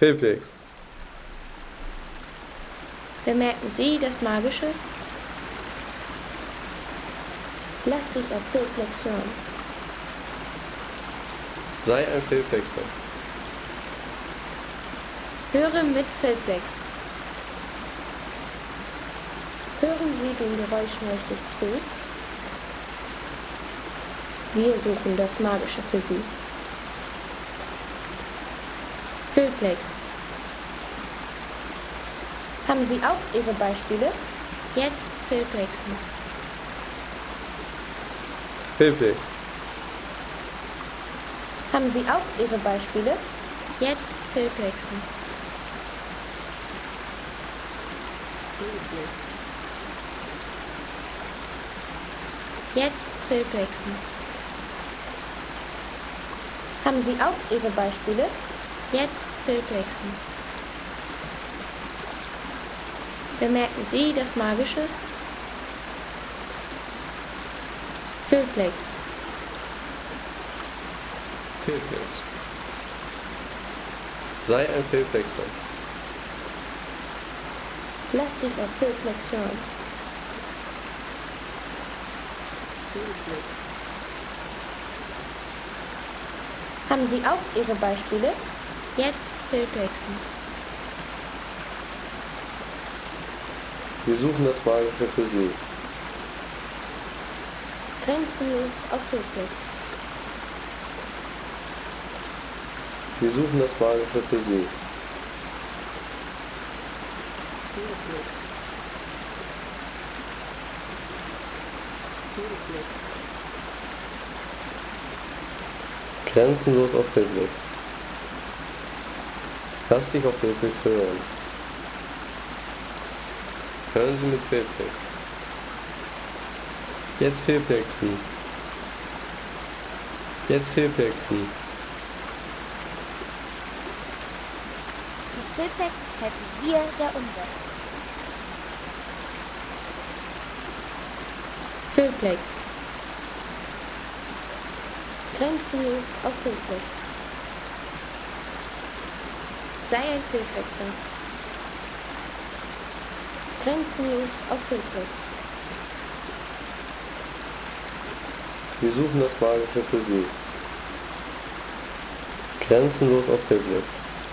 Filplex. Bemerken Sie das Magische? Lass dich auf Filplex hören. Sei ein Filplexer. Höre mit Filplex. Hören Sie den Geräuschen richtig zu? Wir suchen das Magische für Sie. Filplex. Haben Sie auch Ihre Beispiele? Jetzt Filplexen. Filplex. Haben Sie auch Ihre Beispiele? Jetzt Filplexen. Jetzt Filplexen. Haben Sie auch Ihre Beispiele? Jetzt Filplexen. Bemerken Sie das Magische? Filplex. Filplex. Sei ein Filplexer. Lass dich auf Filplex hören. Haben Sie auch Ihre Beispiele? Jetzt Filplexen. Wir suchen das Magische für Sie. Grenzenlos auf Filplex. Wir suchen das Magische für Sie. Grenzenlos auf Filplex. Lass dich auf Filplex hören. Hören Sie mit Filplex. Jetzt Filplexen. Jetzt Filplexen. Mit Filplex helfen wir der Umwelt. Filplex. Grenzenlos auf Filplex. Sei ein Filplexer. Grenzenlos auf Filplex. Wir suchen das Magische für Sie. Grenzenlos auf Filplex.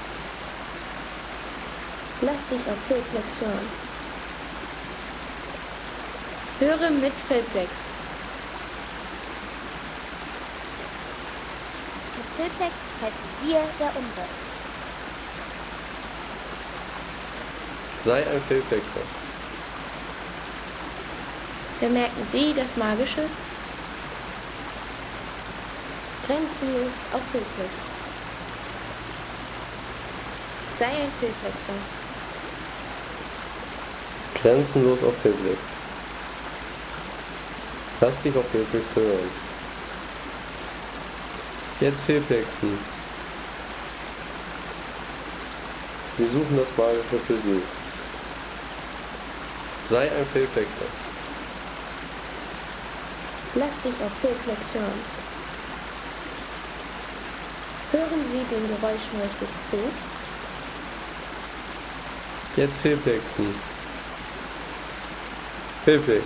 Lass dich auf Filplex hören. Höre mit Filplex. Mit Filplex helfen wir der Umwelt. Sei ein Filplexer. Bemerken Sie das Magische? Grenzenlos auf Filplex. Sei ein Filplexer. Grenzenlos auf Filplex. Lass dich auf Filplex hören. Jetzt Filplexen. Wir suchen das Magische für Sie. Sei ein Filplexer. Lass dich auf Filplex hören. Hören Sie den Geräuschen richtig zu? Jetzt Filplexen. Filplex.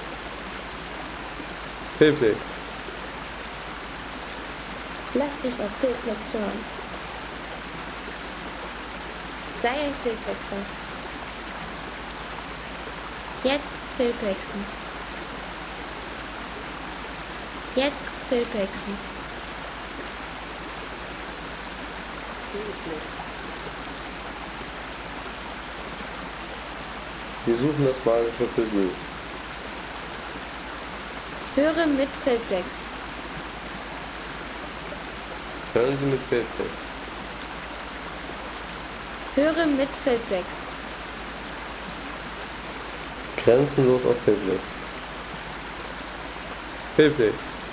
Filplex. Lass dich auf Filplex hören. Sei ein Filplexer. Jetzt Filplexen. Jetzt Filplexen. Wir suchen das Magische für Sie. Höre mit Filplex. Hören Sie mit Filplex. Höre mit Filplex. Grenzenlos auf Filplex. Filplex.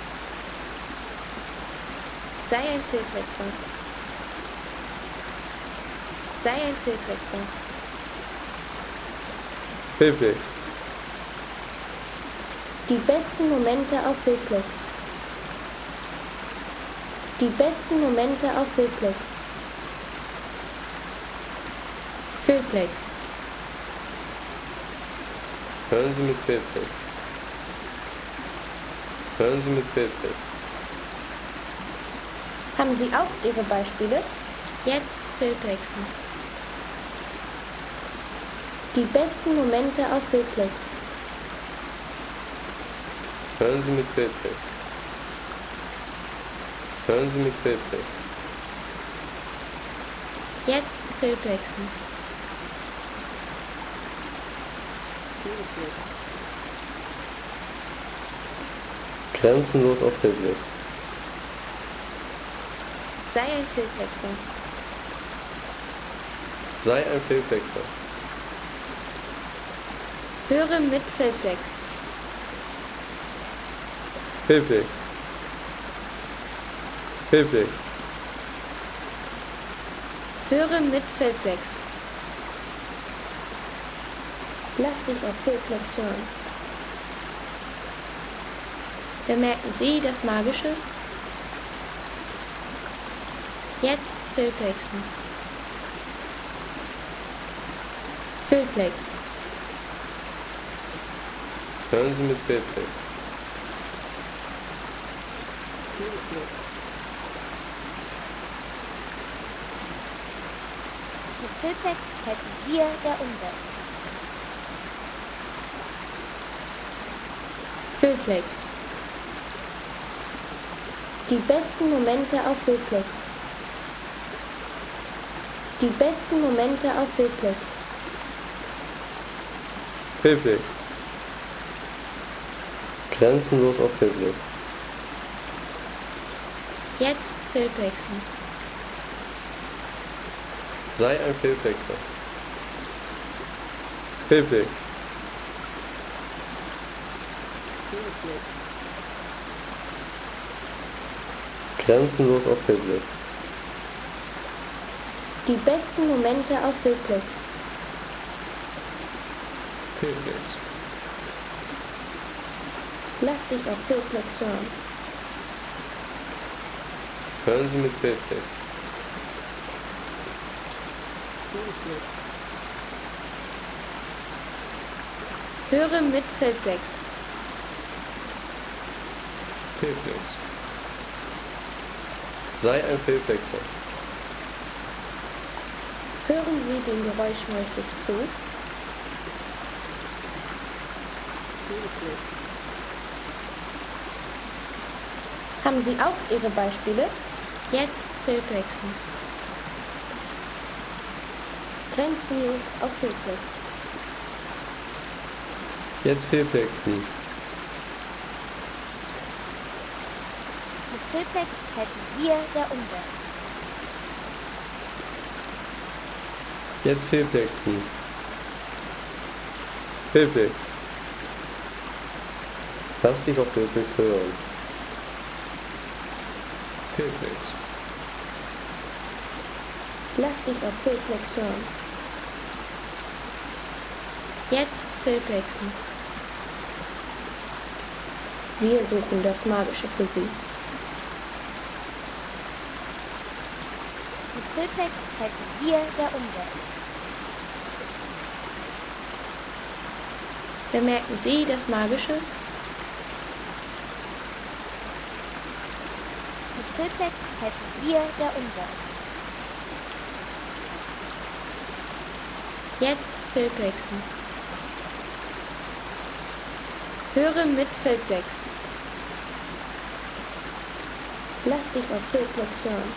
Sei ein Filplexer. Sei ein Filplexer. Filplex. Die besten Momente auf Filplex. Die besten Momente auf Filplex. Filplex. Hören Sie mit Filplex. Hören Sie mit Filplex. Haben Sie auch Ihre Beispiele? Jetzt Filplexen. Die besten Momente auf Filplex. Hören Sie mit Filplex. Hören Sie mit Filplex. Jetzt Filplexen. Grenzenlos auf Filplex. Sei ein Filplexer. Sei ein Filplexer. Höre mit Filplex. Filplex. Filplex. Höre mit Filplex. Lass dich auf Filplex hören. Bemerken Sie das Magische? Jetzt Filplexen. Filplex. Hören Sie mit Filplex. Mit Filplex helfen wir der Umwelt. Filplex. Die besten Momente auf Filplex. Die besten Momente auf Filplex. Filplex. Grenzenlos auf Filplex. Jetzt Filplexen. Sei ein Filplexer. Filplex. Grenzenlos auf Filplex. Die besten Momente auf Filplex. Filplex. Lass dich auf Filplex hören. Hören Sie mit Filplex. Höre mit Filplex. Filplex. Sei ein Filplexer. Hören Sie den Geräuschen richtig zu? Haben Sie auch Ihre Beispiele? Jetzt Filplexen. Grenzenlos auf Filplex. Jetzt Filplexen. Mit Filplex helfen wir der Umwelt. Jetzt Filplexen. Filplex. Lass dich auf Filplex hören. Filplex. Lass dich auf Filplex hören. Jetzt Filplexen. Wir suchen das Magische für Sie. Mit Filplex helfen wir der Umwelt. Bemerken Sie das Magische? Mit Filplex helfen wir der Umwelt. Jetzt Filplexen. Höre mit Filplex. Lass dich auf Filplex hören.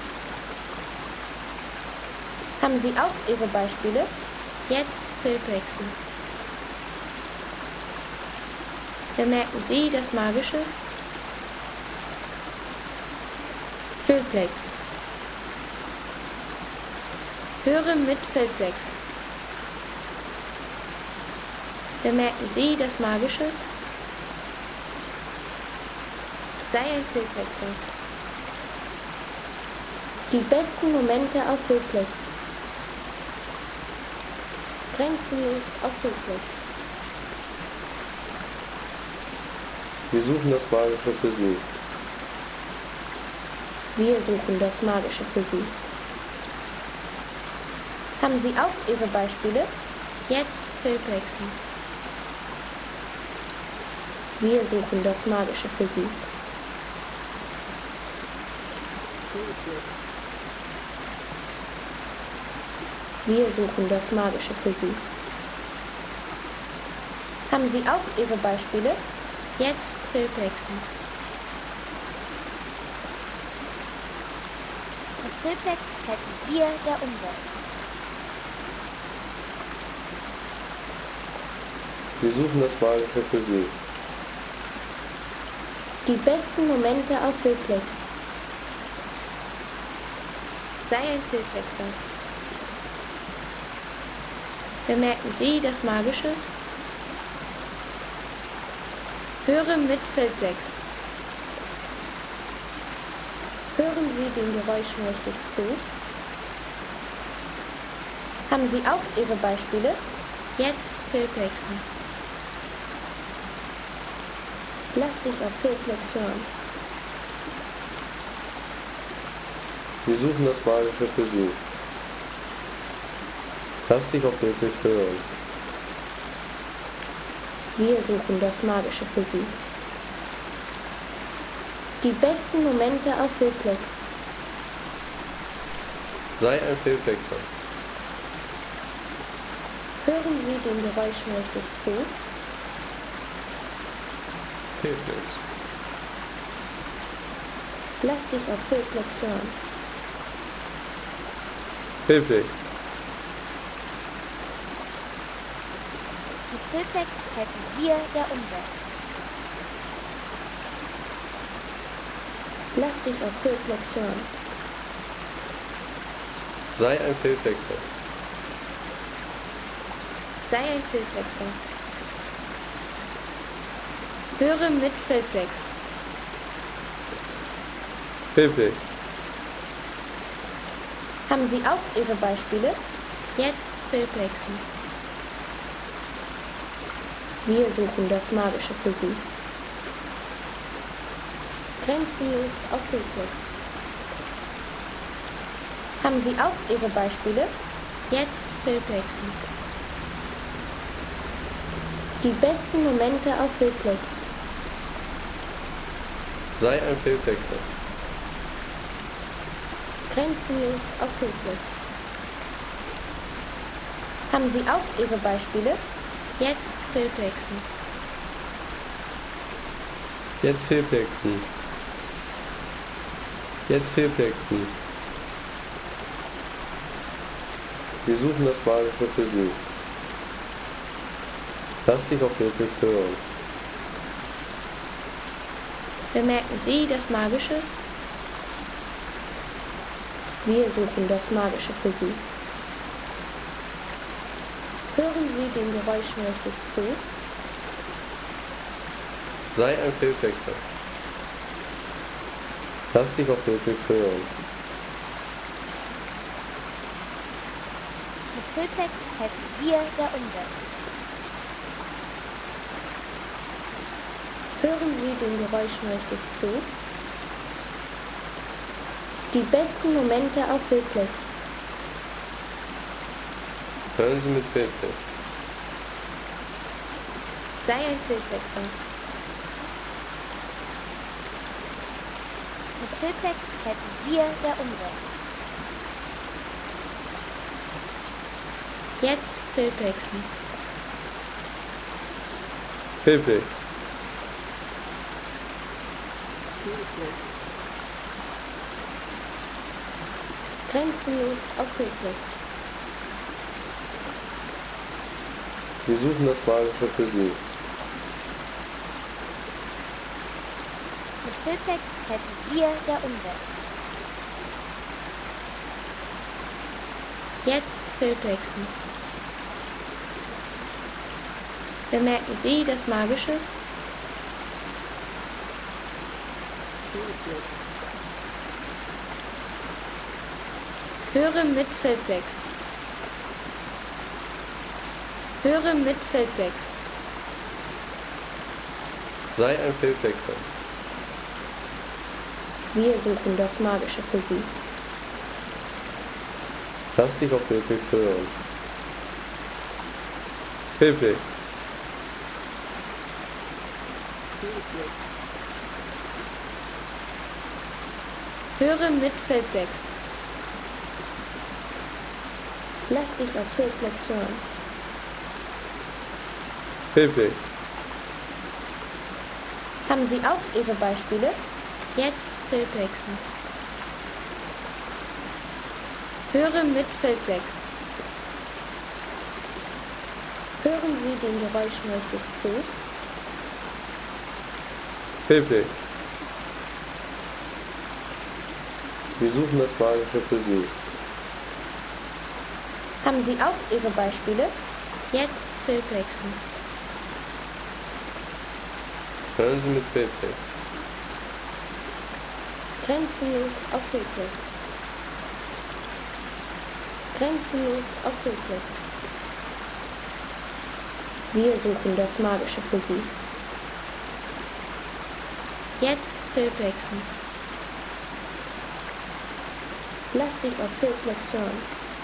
Haben Sie auch Ihre Beispiele? Jetzt Filplexen. Bemerken Sie das Magische? Filplex. Höre mit Filplex. Bemerken Sie das Magische? Sei ein Filplexer. Die besten Momente auf Filplex. Grenzenlos auf Filplex. Wir suchen das Magische für Sie. Wir suchen das Magische für Sie. Haben Sie auch Ihre Beispiele? Jetzt Filmwechsel. Wir suchen das Magische für Sie. Wir suchen das Magische für Sie. Haben Sie auch Ihre Beispiele? Jetzt Filmwechsel. Mit Filmtext helfen wir der Umwelt. Wir suchen das Magische für Sie. Die besten Momente auf Filmplex. Sei ein Filmwechsel. Bemerken Sie das Magische? Höre mit Filmplex. Hören Sie den Geräuschen richtig zu? Haben Sie auch Ihre Beispiele? Jetzt Filmwechsel. Lass dich auf Filmplex hören. Wir suchen das Magische für Sie. Lass dich auf Filmplex hören. Wir suchen das Magische für Sie. Die besten Momente auf Filmplex. Sei ein Filmwechsel. Hören Sie den Geräuschen richtig zu? Filmplex. Lass dich auf Filmplex hören. Filmplex. Mit Filmtext helfen wir der Umwelt. Lass dich auf Filmplex hören. Sei ein Filmwechsel. Sei ein Filmwechsel. Höre mit Filmplex. Filmplex. Haben Sie auch Ihre Beispiele? Jetzt Filmwechsel. Wir suchen das Magische für Sie. Grenzenlos auf Filmplex. Haben Sie auch Ihre Beispiele? Jetzt Filmwechsel. Die besten Momente auf Filmplex. Sei ein Filmwechsel. Grenzenlos auf Filmplex. Haben Sie auch Ihre Beispiele? Jetzt Filmwechsel. Jetzt Filmplexen. Jetzt Filmplexen. Wir suchen das Magische für Sie. Lass dich auf Filmplex hören. Bemerken Sie das Magische? Wir suchen das Magische für Sie. Hören Sie den Geräuschen richtig zu? Sei ein Filmwechsel. Lass dich auf Filmplex hören. Mit Filmtext helfen wir der Umwelt. Hören Sie den Geräuschen richtig zu? Die besten Momente auf Filmplex. Hören Sie mit Filmplex. Sei ein Filmwechsel. Mit Filmtext helfen wir der Umwelt. Jetzt Filmwechsel. Filmplex. Grenzenlos auf Filmplex. Wir suchen das Magische für Sie. Mit Filmtext helfen wir der Umwelt. Jetzt Filmwechsel. Bemerken Sie das Magische? Höre mit Filmplex. Höre mit Filmplex. Sei ein Filmwechsel. Wir suchen das Magische für Sie. Lass dich auf Filpix hören. Filpix. Höre mit Filpix. Lass dich auf Filpix hören. Filpix. Haben Sie auch Ihre Beispiele? Jetzt Filpixen. Höre mit Filpix. Hören Sie den Geräuschen richtig zu? Filpix. Wir suchen das Magische für Sie. Haben Sie auch Ihre Beispiele? Jetzt Filpixen. Hören Sie mit Filpix. Grenzenlos auf Filpix. Grenzenlos auf Filpix. Wir suchen das Magische für Sie. Jetzt Filpixen. Lass dich auf Filpix hören.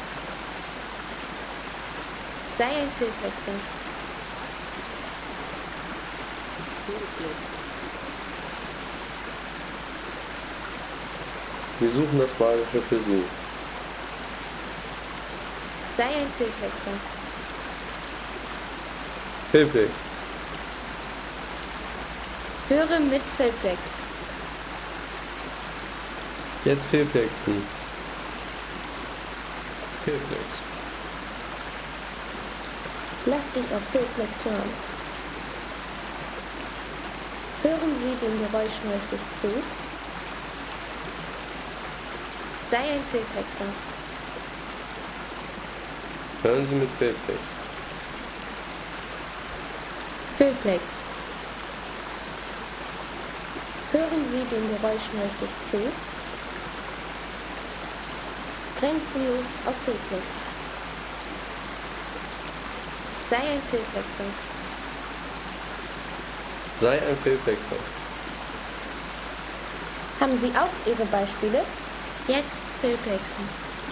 Sei ein Filpixer. Wir suchen das Magische für Sie. Sei ein Filpixer. Filpix. Höre mit Filpix. Jetzt Filpixen. Filpix. Lass dich auf Filpix hören. Hören Sie den Geräuschen richtig zu? Sei ein Filpixer. Hören Sie mit Filpix. Filpix. Hören Sie den Geräuschen richtig zu? Grenzenlos auf Filpix. Sei ein Filpixer. Sei ein Filpixer. Haben Sie auch Ihre Beispiele? Jetzt Filpixen.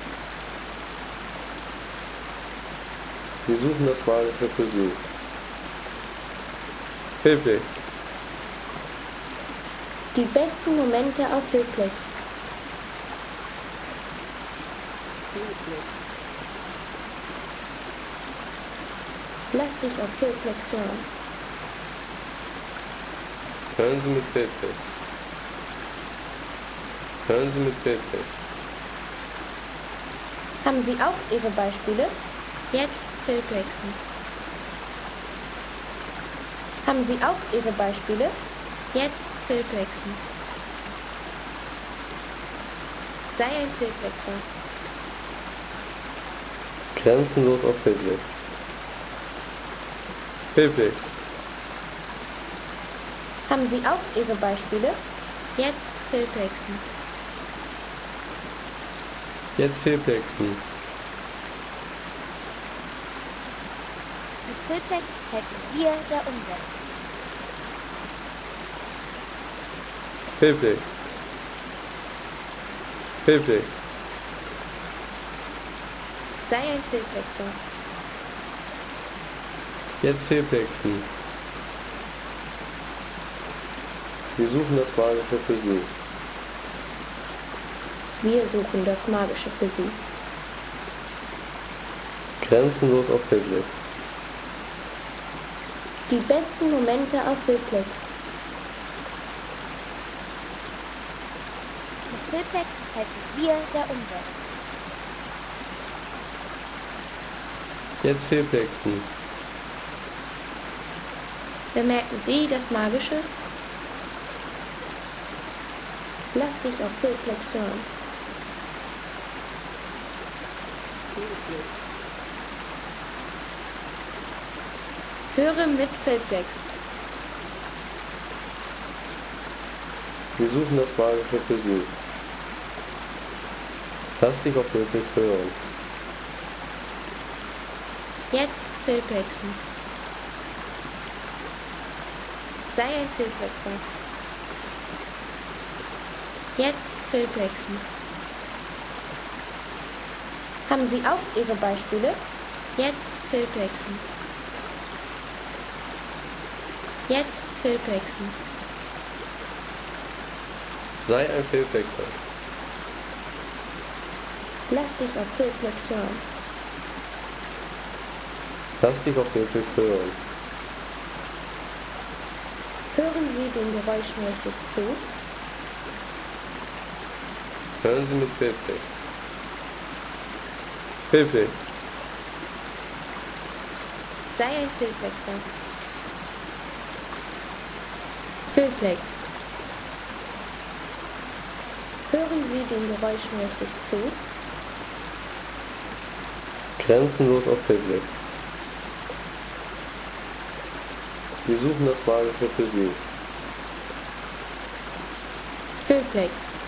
Wir suchen das Magische für Sie. Filpix. Die besten Momente auf Filpix. Lass dich auf Filpix hören. Hören Sie mit Filpix. Hören Sie mit Filpix. Haben Sie auch Ihre Beispiele? Jetzt Filpixen. Haben Sie auch Ihre Beispiele? Jetzt Filpixen. Sei ein Filpixer. Grenzenlos auf Filpix. Filpix. Haben Sie auch Ihre Beispiele? Jetzt Filpixen. Jetzt Filpixen. Mit Filpex helfen wir der Umwelt. Filpix. Filpix. Sei ein Filpixer. Jetzt Filpixen. Wir suchen das Magische für Sie. Wir suchen das Magische für Sie. Grenzenlos auf Filpix. Die besten Momente auf Filpix. Mit Filpex helfen wir der Umwelt. Jetzt Filpixen. Bemerken Sie das Magische? Lass dich auf Filpix hören. Höre mit Filpix. Wir suchen das Magische für Sie. Lass dich auf Filpix hören. Jetzt Filpixen. Sei ein Filpixer. Jetzt Filpixen. Haben Sie auch Ihre Beispiele? Jetzt Filpexen. Jetzt Filpexen. Sei ein Filpexer. Lass dich auf Filpex hören. Lass dich auf Filpex hören. Hören Sie den Geräuschen richtig zu? Hören Sie mit Filpex. Filpex. Sei ein Filpexer. Filplex. Hören Sie den Geräuschen richtig zu? Grenzenlos auf Filplex. Wir suchen das Magische für Sie. Filplex.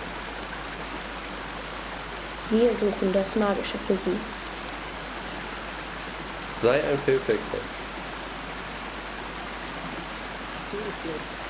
Wir suchen das Magische für Sie. Sei ein Filpexer. Filplex.